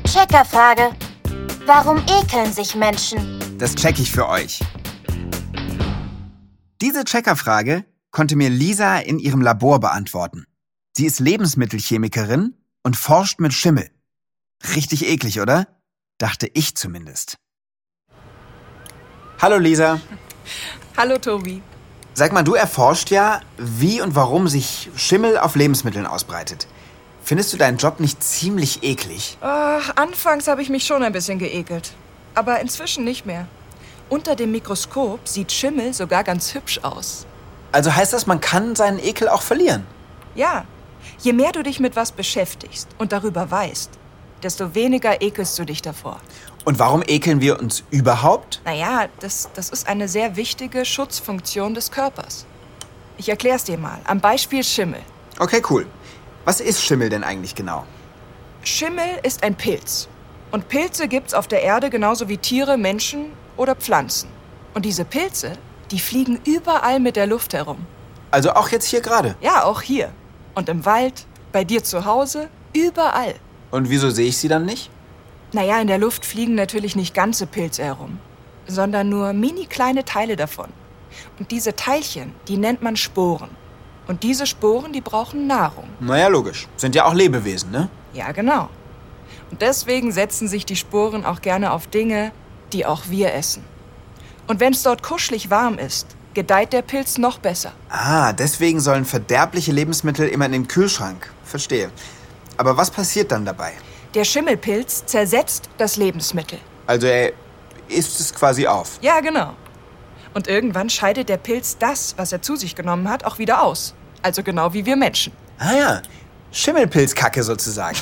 Checkerfrage. Warum ekeln sich Menschen? Das check ich für euch. Diese Checkerfrage konnte mir Lisa in ihrem Labor beantworten. Sie ist Lebensmittelchemikerin und forscht mit Schimmel. Richtig eklig, oder? Dachte ich zumindest. Hallo Lisa. Hallo Tobi. Sag mal, du erforscht ja, wie und warum sich Schimmel auf Lebensmitteln ausbreitet. Findest du deinen Job nicht ziemlich eklig? Anfangs habe ich mich schon ein bisschen geekelt. Aber inzwischen nicht mehr. Unter dem Mikroskop sieht Schimmel sogar ganz hübsch aus. Also heißt das, man kann seinen Ekel auch verlieren? Ja, je mehr du dich mit was beschäftigst und darüber weißt, desto weniger ekelst du dich davor. Und warum ekeln wir uns überhaupt? Naja, das ist eine sehr wichtige Schutzfunktion des Körpers. Ich erklär's dir mal, am Beispiel Schimmel. Okay, cool. Was ist Schimmel denn eigentlich genau? Schimmel ist ein Pilz. Und Pilze gibt's auf der Erde genauso wie Tiere, Menschen oder Pflanzen. Und diese Pilze, die fliegen überall mit der Luft herum. Also auch jetzt hier gerade? Ja, auch hier. Und im Wald, bei dir zu Hause, überall. Und wieso sehe ich sie dann nicht? Naja, in der Luft fliegen natürlich nicht ganze Pilze herum, sondern nur mini kleine Teile davon. Und diese Teilchen, die nennt man Sporen. Und diese Sporen, die brauchen Nahrung. Naja, logisch. Sind ja auch Lebewesen, ne? Ja, genau. Und deswegen setzen sich die Sporen auch gerne auf Dinge, die auch wir essen. Und wenn es dort kuschelig warm ist, gedeiht der Pilz noch besser. Ah, deswegen sollen verderbliche Lebensmittel immer in den Kühlschrank. Verstehe. Aber was passiert dann dabei? Der Schimmelpilz zersetzt das Lebensmittel. Also er isst es quasi auf. Ja, genau. Und irgendwann scheidet der Pilz das, was er zu sich genommen hat, auch wieder aus. Also genau wie wir Menschen. Ah ja, Schimmelpilzkacke sozusagen.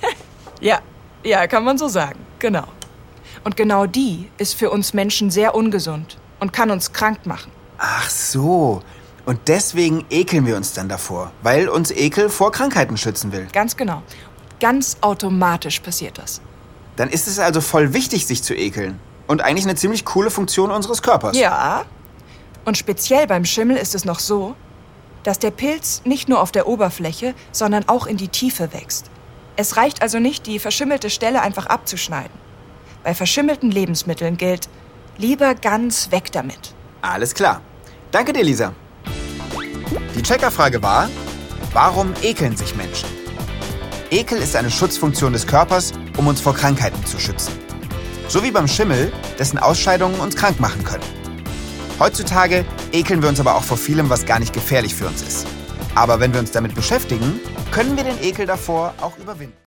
Ja, kann man so sagen. Genau. Und genau die ist für uns Menschen sehr ungesund und kann uns krank machen. Ach so. Und deswegen ekeln wir uns dann davor, weil uns Ekel vor Krankheiten schützen will. Ganz genau. Ganz automatisch passiert das. Dann ist es also voll wichtig, sich zu ekeln. Und eigentlich eine ziemlich coole Funktion unseres Körpers. Ja. Und speziell beim Schimmel ist es noch so, dass der Pilz nicht nur auf der Oberfläche, sondern auch in die Tiefe wächst. Es reicht also nicht, die verschimmelte Stelle einfach abzuschneiden. Bei verschimmelten Lebensmitteln gilt, lieber ganz weg damit. Alles klar. Danke dir, Lisa. Die Checkerfrage war, warum ekeln sich Menschen? Ekel ist eine Schutzfunktion des Körpers, um uns vor Krankheiten zu schützen. So wie beim Schimmel, dessen Ausscheidungen uns krank machen können. Heutzutage ekeln wir uns aber auch vor vielem, was gar nicht gefährlich für uns ist. Aber wenn wir uns damit beschäftigen, können wir den Ekel davor auch überwinden.